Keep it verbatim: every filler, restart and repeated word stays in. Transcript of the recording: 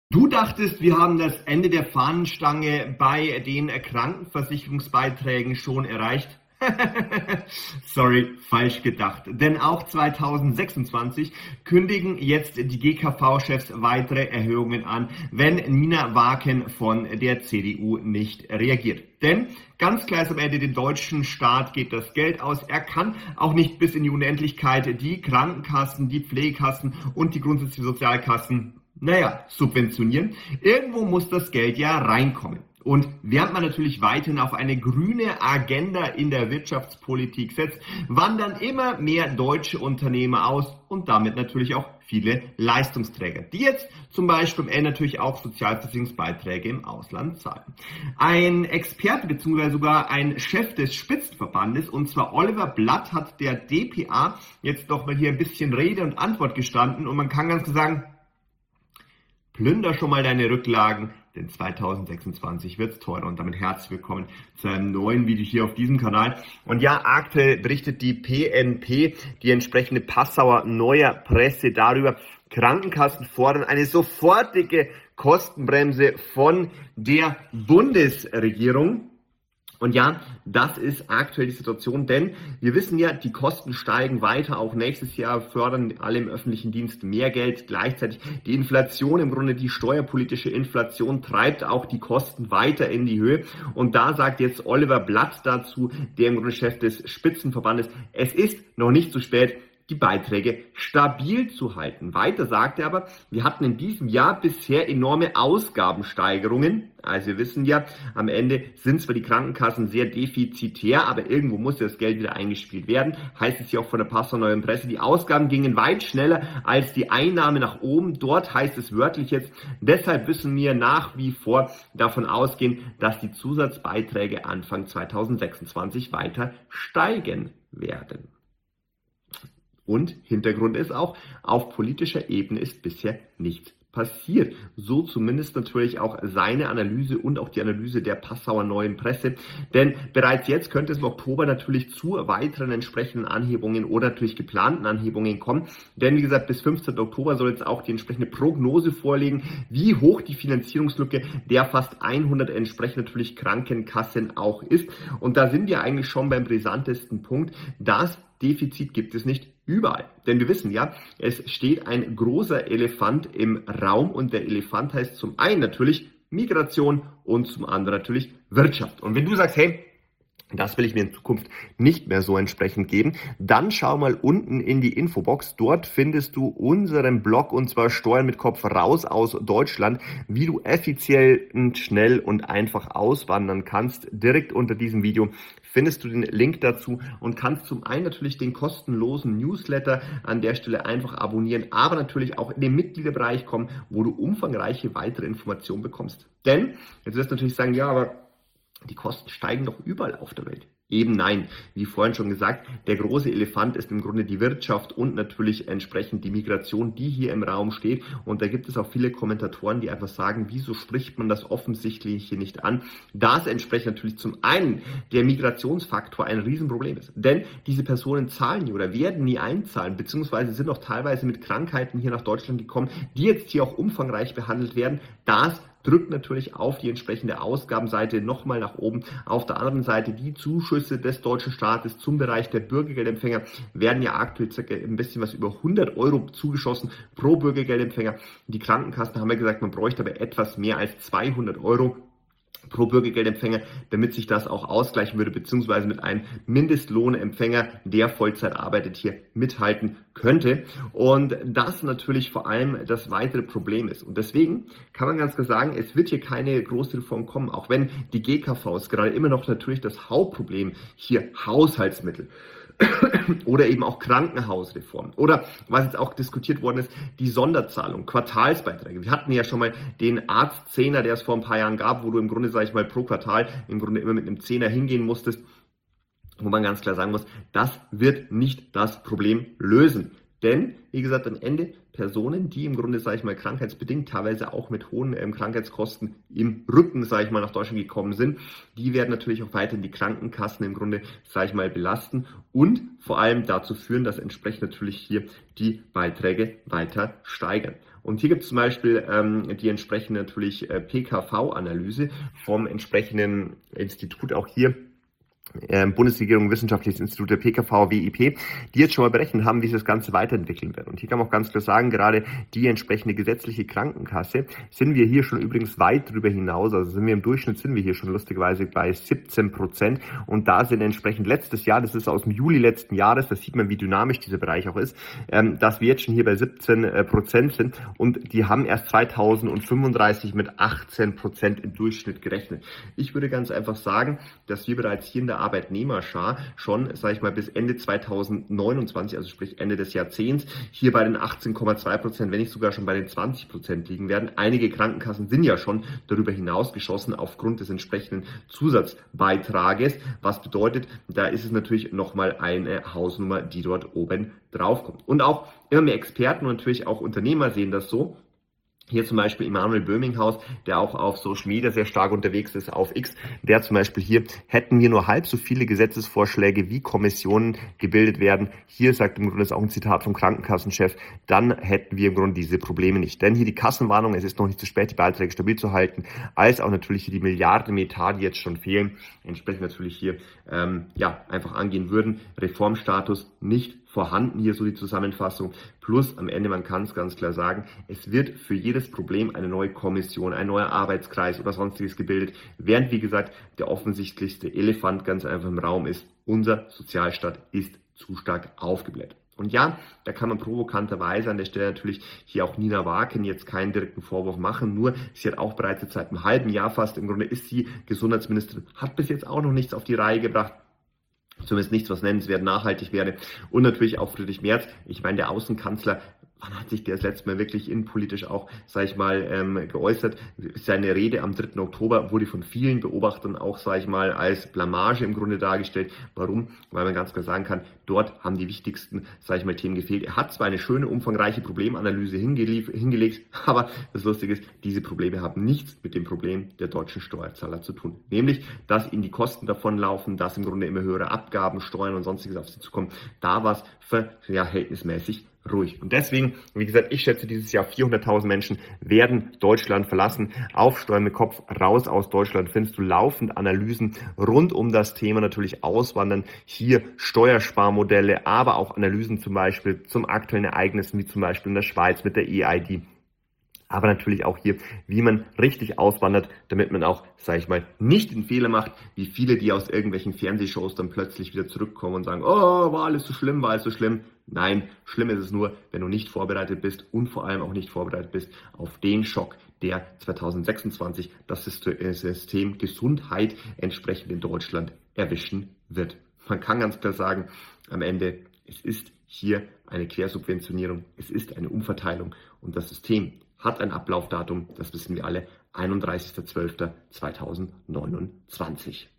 Du dachtest, wir haben das Ende der Fahnenstange bei den Krankenversicherungsbeiträgen schon erreicht? Sorry, falsch gedacht. Denn auch zweitausendsechsundzwanzig kündigen jetzt die G K V-Chefs weitere Erhöhungen an, wenn Nina Waken von der C D U nicht reagiert. Denn ganz klar ist am Ende, dem deutschen Staat geht das Geld aus. Er kann auch nicht bis in die Unendlichkeit die Krankenkassen, die Pflegekassen und die grundsätzlichen Sozialkassen naja, subventionieren. Irgendwo muss das Geld ja reinkommen. Und während man natürlich weiterhin auf eine grüne Agenda in der Wirtschaftspolitik setzt, wandern immer mehr deutsche Unternehmer aus und damit natürlich auch viele Leistungsträger, die jetzt zum Beispiel am Ende natürlich auch Sozialversicherungsbeiträge im Ausland zahlen. Ein Experte bzw. sogar ein Chef des Spitzenverbandes, und zwar Oliver Blatt, hat der D P A jetzt doch mal hier ein bisschen Rede und Antwort gestanden und man kann ganz klar sagen, plünder schon mal deine Rücklagen, denn zweitausendsechsundzwanzig wird es teurer. Und damit herzlich willkommen zu einem neuen Video hier auf diesem Kanal. Und ja, aktuell berichtet die P N P, die entsprechende Passauer Neuer Presse, darüber, Krankenkassen fordern eine sofortige Kostenbremse von der Bundesregierung. Und ja, das ist aktuell die Situation, denn wir wissen ja, die Kosten steigen weiter, auch nächstes Jahr fördern alle im öffentlichen Dienst mehr Geld. Gleichzeitig die Inflation, im Grunde die steuerpolitische Inflation, treibt auch die Kosten weiter in die Höhe. Und da sagt jetzt Oliver Blatt dazu, der im Grunde Chef des Spitzenverbandes, es ist noch nicht zu spät, die Beiträge stabil zu halten. Weiter sagt er aber, wir hatten in diesem Jahr bisher enorme Ausgabensteigerungen. Also wir wissen ja, am Ende sind zwar die Krankenkassen sehr defizitär, aber irgendwo muss ja das Geld wieder eingespielt werden. Heißt es ja auch von der Passauer Neuen Presse, die Ausgaben gingen weit schneller als die Einnahme nach oben. Dort heißt es wörtlich jetzt, deshalb müssen wir nach wie vor davon ausgehen, dass die Zusatzbeiträge Anfang zweitausendsechsundzwanzig weiter steigen werden. Und Hintergrund ist auch, auf politischer Ebene ist bisher nichts passiert. So zumindest natürlich auch seine Analyse und auch die Analyse der Passauer Neuen Presse. Denn bereits jetzt könnte es im Oktober natürlich zu weiteren entsprechenden Anhebungen oder natürlich geplanten Anhebungen kommen. Denn wie gesagt, bis fünfzehnten Oktober soll jetzt auch die entsprechende Prognose vorliegen, wie hoch die Finanzierungslücke der fast hundert entsprechend natürlich Krankenkassen auch ist. Und da sind wir eigentlich schon beim brisantesten Punkt, dass Defizit gibt es nicht überall. Denn wir wissen ja, es steht ein großer Elefant im Raum und der Elefant heißt zum einen natürlich Migration und zum anderen natürlich Wirtschaft. Und wenn du sagst, hey, das will ich mir in Zukunft nicht mehr so entsprechend geben, dann schau mal unten in die Infobox. Dort findest du unseren Blog, und zwar Steuern mit Kopf raus aus Deutschland, wie du effizient, schnell und einfach auswandern kannst. Direkt unter diesem Video findest du den Link dazu und kannst zum einen natürlich den kostenlosen Newsletter an der Stelle einfach abonnieren, aber natürlich auch in den Mitgliederbereich kommen, wo du umfangreiche weitere Informationen bekommst. Denn, jetzt wirst du natürlich sagen, ja, aber die Kosten steigen doch überall auf der Welt. Eben nein, wie vorhin schon gesagt, der große Elefant ist im Grunde die Wirtschaft und natürlich entsprechend die Migration, die hier im Raum steht. Und da gibt es auch viele Kommentatoren, die einfach sagen, wieso spricht man das Offensichtliche nicht an? Da es entsprechend natürlich zum einen der Migrationsfaktor ein Riesenproblem ist. Denn diese Personen zahlen nie oder werden nie einzahlen, beziehungsweise sind auch teilweise mit Krankheiten hier nach Deutschland gekommen, die jetzt hier auch umfangreich behandelt werden. Das drückt natürlich auf die entsprechende Ausgabenseite nochmal nach oben. Auf der anderen Seite die Zuschüsse des deutschen Staates zum Bereich der Bürgergeldempfänger werden ja aktuell circa ein bisschen was über hundert Euro zugeschossen pro Bürgergeldempfänger. Die Krankenkassen haben ja gesagt, man bräuchte aber etwas mehr als zweihundert Euro pro Bürgergeldempfänger, damit sich das auch ausgleichen würde, beziehungsweise mit einem Mindestlohnempfänger, der Vollzeit arbeitet, hier mithalten könnte. Und das natürlich vor allem das weitere Problem ist. Und deswegen kann man ganz klar sagen, es wird hier keine große Reform kommen, auch wenn die G K Vs gerade immer noch natürlich das Hauptproblem hier Haushaltsmittel oder eben auch Krankenhausreform oder was jetzt auch diskutiert worden ist, die Sonderzahlung, Quartalsbeiträge. Wir hatten ja schon mal den Arztzehner, der es vor ein paar Jahren gab, wo du im Grunde, sage ich mal, pro Quartal im Grunde immer mit einem Zehner hingehen musstest, wo man ganz klar sagen muss, das wird nicht das Problem lösen. Denn, wie gesagt, am Ende Personen, die im Grunde, sage ich mal, krankheitsbedingt, teilweise auch mit hohen ähm, Krankheitskosten im Rücken, sage ich mal, nach Deutschland gekommen sind, die werden natürlich auch weiterhin die Krankenkassen im Grunde, sage ich mal, belasten und vor allem dazu führen, dass entsprechend natürlich hier die Beiträge weiter steigern. Und hier gibt es zum Beispiel ähm, die entsprechende natürlich äh, P K V-Analyse vom entsprechenden Institut, auch hier Bundesregierung Wissenschaftliches Institut der P K V W I P, die jetzt schon mal berechnet haben, wie sich das Ganze weiterentwickeln wird. Und hier kann man auch ganz klar sagen, gerade die entsprechende gesetzliche Krankenkasse sind wir hier schon übrigens weit darüber hinaus, also sind wir im Durchschnitt sind wir hier schon lustigerweise bei siebzehn Prozent und da sind entsprechend letztes Jahr, das ist aus dem Juli letzten Jahres, da sieht man, wie dynamisch dieser Bereich auch ist, dass wir jetzt schon hier bei siebzehn Prozent sind und die haben erst zweitausendfünfunddreißig mit achtzehn Prozent im Durchschnitt gerechnet. Ich würde ganz einfach sagen, dass wir bereits hier in der Arbeitnehmerschar schon, sage ich mal, bis Ende zweitausendneunundzwanzig, also sprich Ende des Jahrzehnts, hier bei den achtzehn Komma zwei Prozent, wenn nicht sogar schon bei den zwanzig Prozent liegen werden. Einige Krankenkassen sind ja schon darüber hinaus geschossen aufgrund des entsprechenden Zusatzbeitrages, was bedeutet, da ist es natürlich nochmal eine Hausnummer, die dort oben drauf kommt. Und auch immer mehr Experten und natürlich auch Unternehmer sehen das so. Hier zum Beispiel Emanuel Böminghaus, der auch auf Social Media sehr stark unterwegs ist, auf X, der zum Beispiel hier, hätten wir nur halb so viele Gesetzesvorschläge wie Kommissionen gebildet werden. Hier sagt im Grunde, das ist auch ein Zitat vom Krankenkassenchef, dann hätten wir im Grunde diese Probleme nicht. Denn hier die Kassenwarnung, es ist noch nicht zu spät, die Beiträge stabil zu halten, als auch natürlich hier die Milliarden Etat, die jetzt schon fehlen, entsprechend natürlich hier ähm, ja einfach angehen würden. Reformstatus nicht vorhanden, hier so die Zusammenfassung. Plus am Ende, man kann es ganz klar sagen, es wird für jedes Problem eine neue Kommission, ein neuer Arbeitskreis oder sonstiges gebildet, während, wie gesagt, der offensichtlichste Elefant ganz einfach im Raum ist, unser Sozialstaat ist zu stark aufgebläht. Und ja, da kann man provokanterweise an der Stelle natürlich hier auch Nina Waken jetzt keinen direkten Vorwurf machen, nur sie hat auch bereits jetzt seit einem halben Jahr fast, im Grunde ist sie Gesundheitsministerin, hat bis jetzt auch noch nichts auf die Reihe gebracht. Zumindest nichts, was nennenswert nachhaltig wäre. Und natürlich auch Friedrich Merz. Ich meine, der Außenkanzler, wann hat sich der das letzte Mal wirklich innenpolitisch auch, sage ich mal, ähm, geäußert? Seine Rede am dritten Oktober wurde von vielen Beobachtern auch, sage ich mal, als Blamage im Grunde dargestellt. Warum? Weil man ganz klar sagen kann, dort haben die wichtigsten, sage ich mal, Themen gefehlt. Er hat zwar eine schöne, umfangreiche Problemanalyse hingelegt, aber das Lustige ist, diese Probleme haben nichts mit dem Problem der deutschen Steuerzahler zu tun. Nämlich, dass ihnen die Kosten davonlaufen, dass im Grunde immer höhere Abgaben, Steuern und sonstiges auf sie zukommen. Da war es verhältnismäßig ruhig. Und deswegen, wie gesagt, ich schätze dieses Jahr vierhunderttausend Menschen werden Deutschland verlassen. Aufsteuern mit Kopf raus aus Deutschland findest du laufend Analysen rund um das Thema natürlich Auswandern. Hier Steuersparmodelle, aber auch Analysen zum Beispiel zum aktuellen Ereignissen wie zum Beispiel in der Schweiz mit der E I D. Aber natürlich auch hier, wie man richtig auswandert, damit man auch, sage ich mal, nicht den Fehler macht, wie viele, die aus irgendwelchen Fernsehshows dann plötzlich wieder zurückkommen und sagen, oh, war alles so schlimm, war alles so schlimm. Nein, schlimm ist es nur, wenn du nicht vorbereitet bist und vor allem auch nicht vorbereitet bist auf den Schock, der zweitausendsechsundzwanzig das System Gesundheit entsprechend in Deutschland erwischen wird. Man kann ganz klar sagen, am Ende, es ist hier eine Quersubventionierung, es ist eine Umverteilung und das System hat ein Ablaufdatum, das wissen wir alle, einunddreißigster zwölfter zweitausendneunundzwanzig.